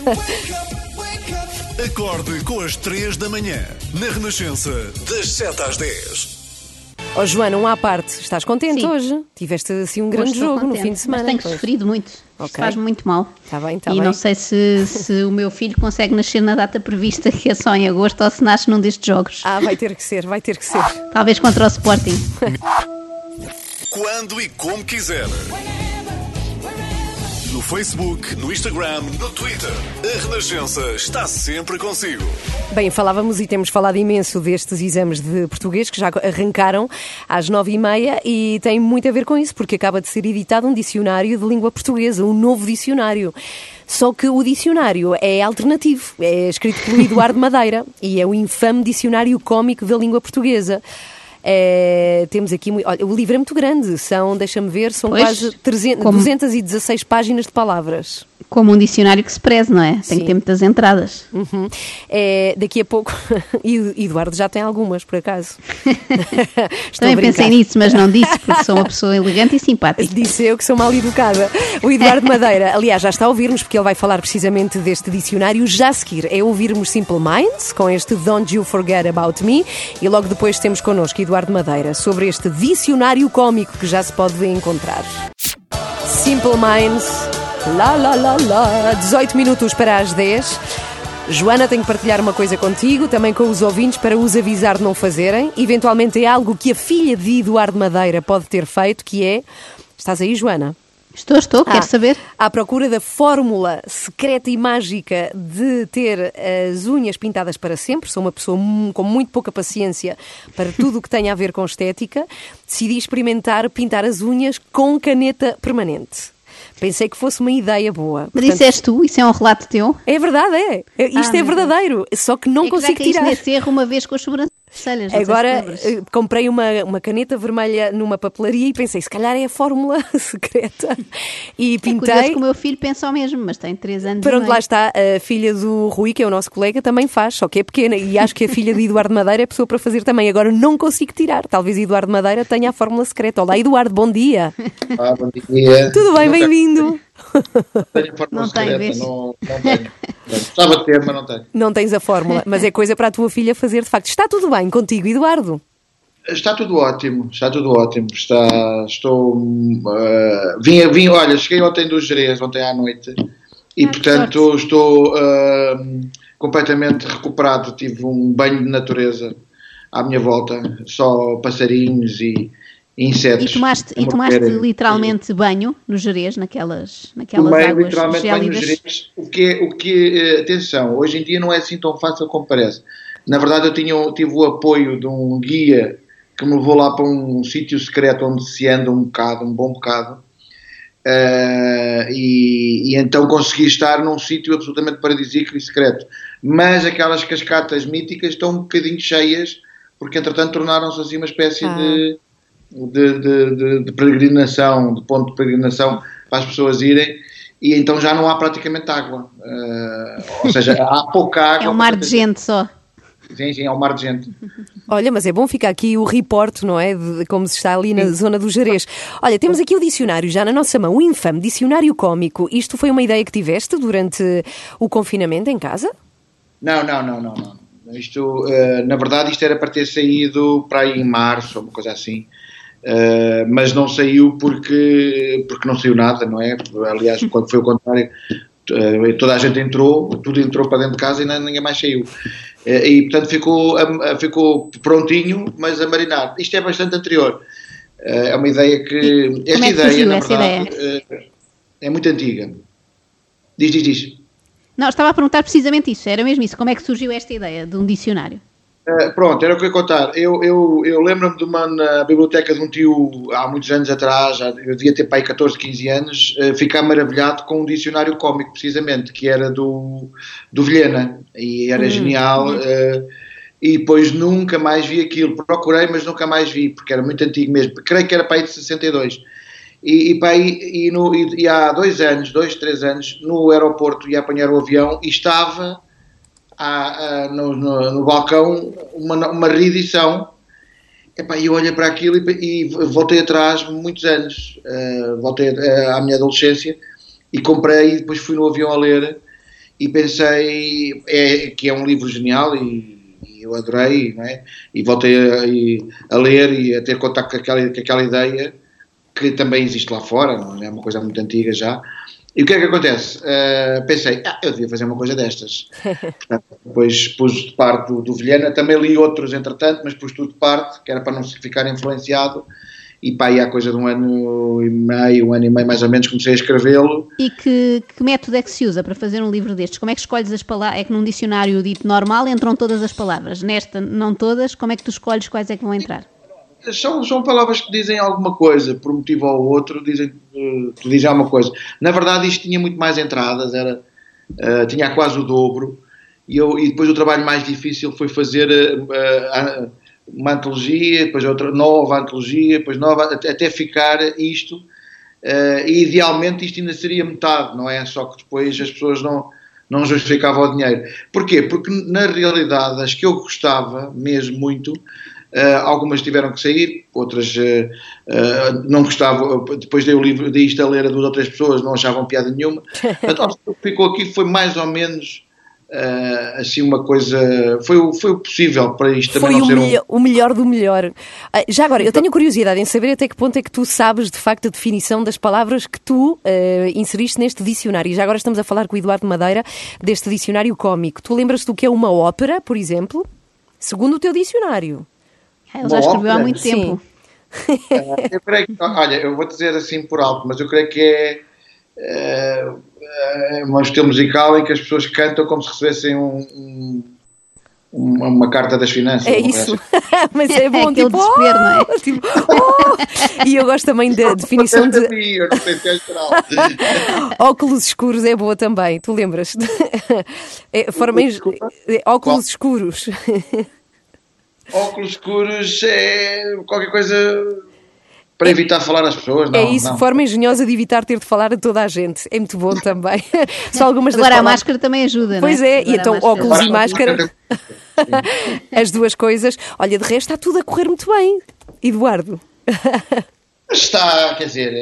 Acorde com as 3 da manhã, na Renascença, das 7 às 10. Oh, Joana, à parte, estás contente hoje? Tiveste assim um grande jogo no fim de semana. Mas tenho sofrido muito. Faz-me muito mal. Está bem, e não sei se o meu filho consegue nascer na data prevista, que é só em agosto, ou se nasce num destes jogos. Vai ter que ser. Talvez contra o Sporting. Quando e como quiser. No Facebook, no Instagram, no Twitter. A Renascença está sempre consigo. Bem, falávamos e temos falado imenso destes exames de português que já arrancaram às 9h30 e tem muito a ver com isso, porque acaba de ser editado um dicionário de língua portuguesa, um novo dicionário. Só que o dicionário é alternativo, é escrito pelo Eduardo Madeira e é o infame dicionário cómico da língua portuguesa. Temos aqui, olha, o livro é muito grande, deixa-me ver, são quase 216 páginas de palavras. Como um dicionário que se preze, não é? Tem que ter muitas entradas. Daqui a pouco, e Eduardo já tem algumas, por acaso. Também pensei nisso, mas não disse, porque sou uma pessoa elegante e simpática. Disse eu que sou mal educada. O Eduardo Madeira, aliás, já está a ouvir-nos, porque ele vai falar precisamente deste dicionário já a seguir. É ouvirmos Simple Minds, com este Don't You Forget About Me, e logo depois temos connosco Eduardo Madeira, sobre este dicionário cómico que já se pode encontrar. Simple Minds... Lá, lá, lá, lá. 18 minutos para as 10. Joana, tenho que partilhar uma coisa contigo, também com os ouvintes, para os avisar de não fazerem. Eventualmente é algo que a filha de Eduardo Madeira pode ter feito, que é... Estás aí, Joana? Estou, quero saber. À procura da fórmula secreta e mágica de ter as unhas pintadas para sempre. Sou uma pessoa com muito pouca paciência para tudo o que tenha a ver com estética. Decidi experimentar pintar as unhas com caneta permanente. Pensei que fosse uma ideia boa. Mas isso és tu? Isso é um relato teu? É verdade, é. Isto é verdadeiro. Só que não consigo tirar. Nesse erro uma vez com as sobrancelhas. Agora comprei uma caneta vermelha numa papelaria e pensei, se calhar é a fórmula secreta. E pintei. É curioso que o meu filho pensa o mesmo, mas tem 3 anos. Pronto, lá está. A filha do Rui, que é o nosso colega, também faz, só que é pequena. E acho que a filha de Eduardo Madeira é a pessoa para fazer também. Agora não consigo tirar. Talvez Eduardo Madeira tenha a fórmula secreta. Olá, Eduardo, bom dia. Bom dia. Tudo bem, bem-vindo. Tenho a fórmula secreta, vês? não tenho. Gostava de ter, mas não tenho. Não tens a fórmula, mas é coisa para a tua filha fazer de facto. Está tudo bem contigo, Eduardo? Está tudo ótimo, olha, cheguei ontem do Gerês, ontem à noite, e portanto estou completamente recuperado. Tive um banho de natureza à minha volta, só passarinhos e insetos. E tomaste literalmente banho no Gerês, naquelas Tomei águas literalmente gélidas? banho no Gerês, o que atenção, hoje em dia não é assim tão fácil como parece. Na verdade eu tive o apoio de um guia que me levou lá para um sítio secreto onde se anda um bom bocado, e então consegui estar num sítio absolutamente paradisíaco e secreto. Mas aquelas cascatas míticas estão um bocadinho cheias, porque entretanto tornaram-se assim uma espécie de peregrinação, de ponto de peregrinação para as pessoas irem, e então já não há praticamente água. Ou seja, há pouca água. É um mar de gente só. Sim, é um mar de gente. Olha, mas é bom ficar aqui o reporte, não é? De como se está ali na zona do Gerês. Olha, temos aqui o dicionário já na nossa mão, o infame Dicionário Cómico. Isto foi uma ideia que tiveste durante o confinamento em casa? Não. Isto, na verdade, isto era para ter saído para aí em março, ou uma coisa assim. Mas não saiu porque não saiu nada, não é? Aliás, quando foi o contrário, toda a gente tudo entrou para dentro de casa e ninguém mais saiu. E portanto ficou prontinho, mas a marinar. Isto é bastante anterior. É uma ideia que... Esta ideia, na verdade, é muito antiga. Diz. Não, estava a perguntar precisamente isso, era mesmo isso. Como é que surgiu esta ideia de um dicionário? Pronto, era o que eu ia contar. Eu lembro-me de na biblioteca de um tio, há muitos anos atrás, eu devia ter para aí 14, 15 anos, ficar maravilhado com um dicionário cómico, precisamente, que era do Vilhena, e era genial, e depois nunca mais vi aquilo. Procurei, mas nunca mais vi, porque era muito antigo mesmo. Creio que era para aí de 62. E há 3 anos, no aeroporto, ia apanhar o avião e estava no balcão uma reedição. E eu olhei para aquilo e voltei atrás muitos anos, voltei à minha adolescência e comprei, e depois fui no avião a ler e pensei que é um livro genial e eu adorei, não é? E voltei a ler e a ter contato com aquela ideia que também existe lá fora, não é uma coisa muito antiga já. E o que é que acontece? Pensei, eu devia fazer uma coisa destas. Portanto, depois pus de parte do Vilhena, também li outros entretanto, mas pus tudo de parte, que era para não ficar influenciado, e pá, aí há coisa de um ano e meio mais ou menos, comecei a escrevê-lo. E que método é que se usa para fazer um livro destes? Como é que escolhes as palavras? É que num dicionário dito normal entram todas as palavras, nesta não todas, como é que tu escolhes quais é que vão entrar? São palavras que dizem alguma coisa, por um motivo ou outro, dizem alguma coisa. Na verdade, isto tinha muito mais entradas, tinha quase o dobro, e depois o trabalho mais difícil foi fazer uma antologia, depois outra nova antologia, depois nova, até ficar isto, e idealmente isto ainda seria metade, não é? Só que depois as pessoas não justificavam o dinheiro. Porquê? Porque na realidade as que eu gostava mesmo muito, algumas tiveram que sair, outras não gostavam, depois dei o livro, dei isto a ler a 2 ou 3 pessoas, não achavam piada nenhuma. Então, o que ficou aqui foi mais ou menos assim uma coisa, foi o possível para isto também não ser o melhor do melhor. Já agora, eu tenho curiosidade em saber até que ponto é que tu sabes de facto a definição das palavras que tu inseriste neste dicionário. Já agora estamos a falar com o Eduardo Madeira deste dicionário cómico. Tu lembras-te do que é uma ópera, por exemplo? Segundo o teu dicionário. Ele já escreveu há muito tempo. Eu creio que, olha, eu vou dizer assim por alto, mas eu creio que é um estilo musical em que as pessoas cantam como se recebessem uma carta das finanças. É isso, mas é bom, aquele desespero, não é? Tipo, E eu gosto também da definição de óculos escuros, é boa também, tu lembras? Óculos escuros. Óculos escuros é qualquer coisa para evitar falar às pessoas, não? É isso, forma engenhosa de evitar ter de falar a toda a gente. É muito bom também. Só algumas Agora a máscara também ajuda, pois não é? Pois é, e então óculos e máscara, as duas coisas. Olha, de resto está tudo a correr muito bem, Eduardo. Está, quer dizer,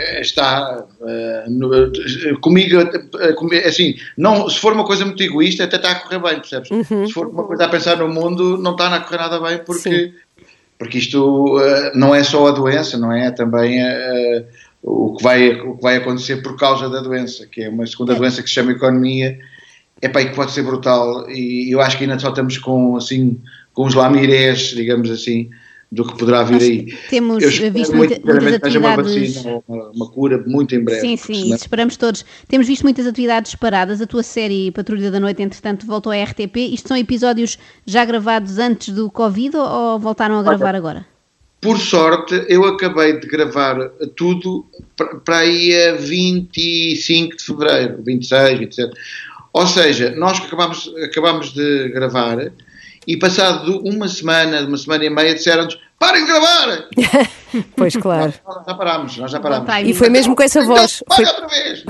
comigo, assim, não, se for uma coisa muito egoísta, até está a correr bem, percebes? Se for uma coisa a pensar no mundo, não está a correr nada bem, porque isto não é só a doença, não é? Também o que vai acontecer por causa da doença, que é uma segunda doença que se chama economia, e que pode ser brutal, e eu acho que ainda só estamos com os lamirés, digamos assim, do que poderá vir aí. Temos visto muitas atividades... uma cura muito em breve. Sim, isso esperamos todos. Temos visto muitas atividades paradas. A tua série Patrulha da Noite, entretanto, voltou à RTP. Isto são episódios já gravados antes do Covid ou voltaram a gravar agora? Por sorte, eu acabei de gravar tudo para aí a 25 de fevereiro, 26, 27. Ou seja, nós acabamos de gravar... E passado uma semana e meia, disseram-nos: parem de gravar! Pois, claro. Nós já parámos. E foi mesmo com essa voz. Então, outra vez!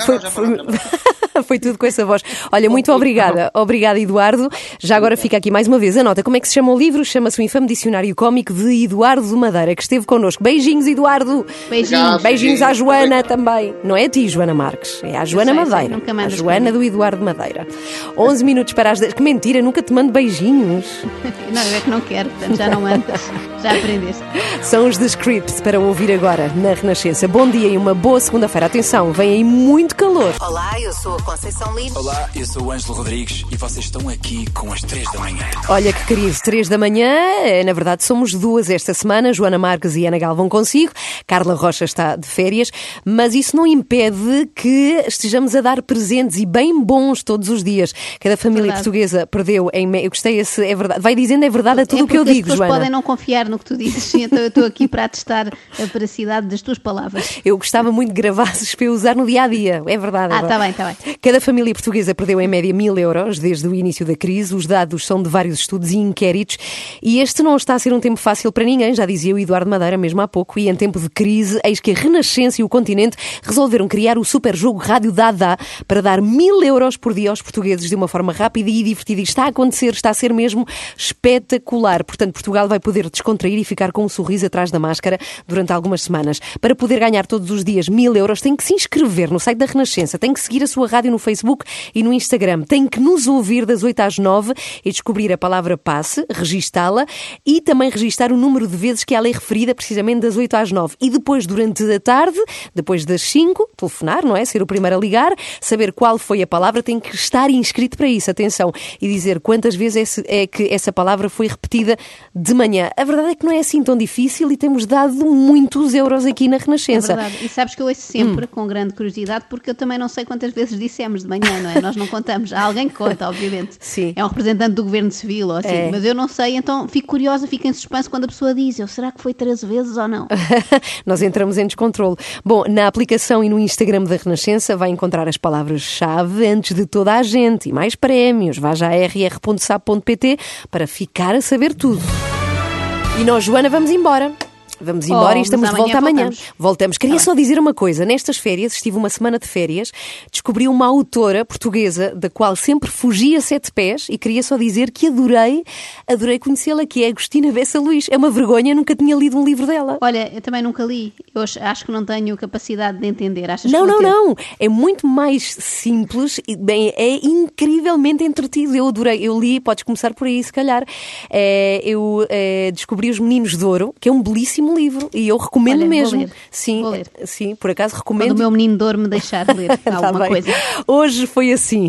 Foi tudo com essa voz. Olha, muito obrigada. Obrigada, Eduardo. Já agora fica aqui mais uma vez a nota. Como é que se chama o livro? Chama-se O Infame Dicionário Cómico de Eduardo de Madeira, que esteve connosco. Beijinhos, Eduardo. Beijinhos à Joana também. Não é a ti, Joana Marques. É à Joana Madeira. A Joana do Eduardo Madeira. 11 minutos para as 10. Que mentira, nunca te mando beijinhos. Não, eu é que não quero, portanto já não mandas. Já aprendeste. São os The Scripts para ouvir agora na Renascença. Bom dia e uma boa segunda-feira. Atenção, vem aí muito calor. Olá, eu sou a Conceição Lima. Olá, eu sou o Ângelo Rodrigues e vocês estão aqui com as 3 da manhã. Olha que querido, 3 da manhã, na verdade somos 2 esta semana, Joana Marques e Ana Gal vão consigo, Carla Rocha está de férias, mas isso não impede que estejamos a dar presentes e bem bons todos os dias. Cada família portuguesa perdeu eu gostei, é verdade, vai dizendo é verdade a tudo o que eu digo, Joana. As pessoas podem não confiar no que tu dizes, então eu estou aqui para atestar a veracidade das tuas palavras. Eu gostava muito de gravasses para eu usar no dia-a-dia, é verdade. Está bem. Cada família portuguesa perdeu em média 1.000 euros desde o início da crise. Os dados são de vários estudos e inquéritos e este não está a ser um tempo fácil para ninguém, já dizia o Eduardo Madeira mesmo há pouco, e em tempo de crise, eis que a Renascença e o Continente resolveram criar o super jogo Rádio Dada para dar 1.000 euros por dia aos portugueses de uma forma rápida e divertida. E está a acontecer, está a ser mesmo espetacular. Portanto, Portugal vai poder descontrair e ficar com um sorriso atrás da máscara durante algumas semanas. Para poder ganhar todos os dias 1.000 euros, tem que se inscrever no site da Renascença, tem que seguir a sua rádio no Facebook e no Instagram, tem que nos ouvir das 8 às 9 e descobrir a palavra passe, registá-la e também registar o número de vezes que ela é referida precisamente das 8 às 9. E depois, durante a tarde, depois das 5, telefonar, não é? Ser o primeiro a ligar, saber qual foi a palavra, tem que estar inscrito para isso, atenção, e dizer quantas vezes é que essa palavra foi repetida de manhã. A verdade é que não é assim tão difícil e temos dado muitos euros aqui na Renascença. É verdade. E sabes que eu ouço sempre com grande curiosidade, porque eu também não sei quantas vezes dissemos de manhã, não é? Nós não contamos. Há alguém que conta, obviamente. Sim. É um representante do Governo Civil ou assim, mas eu não sei, então fico curiosa, fico em suspense quando a pessoa diz: será que foi 13 vezes ou não? Nós entramos em descontrole. Bom, na aplicação e no Instagram da Renascença vai encontrar as palavras-chave antes de toda a gente e mais prémios. Vá já a rr.sap.pt para ficar a saber tudo. E nós, Joana, vamos embora. Vamos embora e estamos de volta amanhã. Voltamos. Queria só dizer uma coisa. Nestas férias, estive uma semana de férias, descobri uma autora portuguesa da qual sempre fugia 7 pés e queria só dizer que adorei conhecê-la, que é Agostina Bessa Luís. É uma vergonha, nunca tinha lido um livro dela. Olha, eu também nunca li. Eu acho que não tenho capacidade de entender. Achas não. É muito mais simples e bem, é incrivelmente entretido. Eu adorei. Eu li, podes começar por aí, se calhar. Eu descobri Os Meninos de Ouro, que é um belíssimo livro e eu recomendo mesmo. Vou ler. Sim, vou ler. Sim, por acaso recomendo. Quando o meu menino de ouro me deixar ler alguma coisa. Hoje foi assim.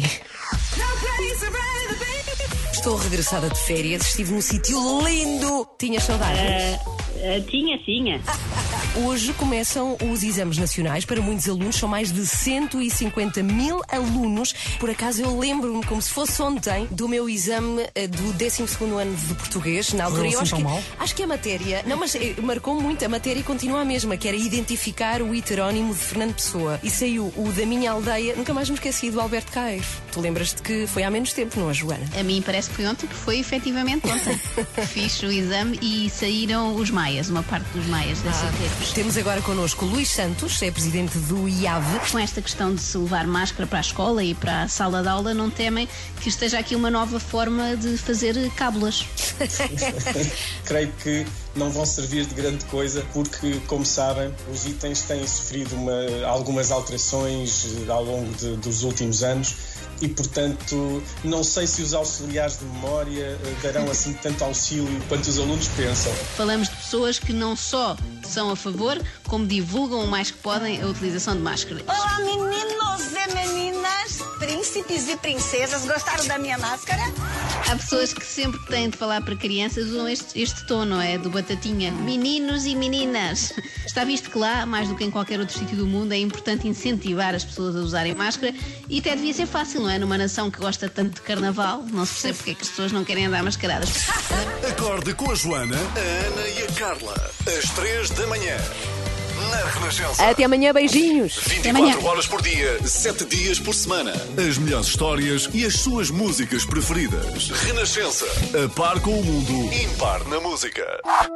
Estou regressada de férias, estive num sítio lindo. Tinhas saudades? Tinha. Hoje começam os exames nacionais para muitos alunos, são mais de 150 mil alunos. Por acaso eu lembro-me, como se fosse ontem, do meu exame do 12º ano de português. Na altura, eu acho que a matéria, não, mas marcou muito, a matéria continua a mesma, que era identificar o heterónimo de Fernando Pessoa. E saiu o da minha aldeia, nunca mais me esqueci, do Alberto Caeiro. Tu lembras-te que foi há menos tempo, não é, Joana? A mim parece que foi ontem, porque foi efetivamente ontem. Fiz o exame e saíram os maias, uma parte dos maias da CT. Temos agora connosco o Luís Santos, é presidente do IAV. Com esta questão de se levar máscara para a escola e para a sala de aula, não temem que esteja aqui uma nova forma de fazer cábulas? Creio que não vão servir de grande coisa porque, como sabem, os itens têm sofrido algumas alterações ao longo dos últimos anos e, portanto, não sei se os auxiliares de memória darão assim tanto auxílio quanto os alunos pensam. Falamos de pessoas que não só são a favor, como divulgam o mais que podem a utilização de máscara. Olá, meninos e meninas, príncipes e princesas, gostaram da minha máscara? Há pessoas que sempre que têm de falar para crianças usam este tom, não é? Do batatinha. Meninos e meninas. Está visto que lá, mais do que em qualquer outro sítio do mundo, é importante incentivar as pessoas a usarem máscara e até devia ser fácil, não é? Numa nação que gosta tanto de carnaval, não se percebe porque é que as pessoas não querem andar mascaradas. Acorde com a Joana, a Ana e a Carla, às 3 da manhã. Na Renascença. Até amanhã, beijinhos. 24 horas por dia, 7 dias por semana. As melhores histórias e as suas músicas preferidas. Renascença. A par com o mundo, impar na música.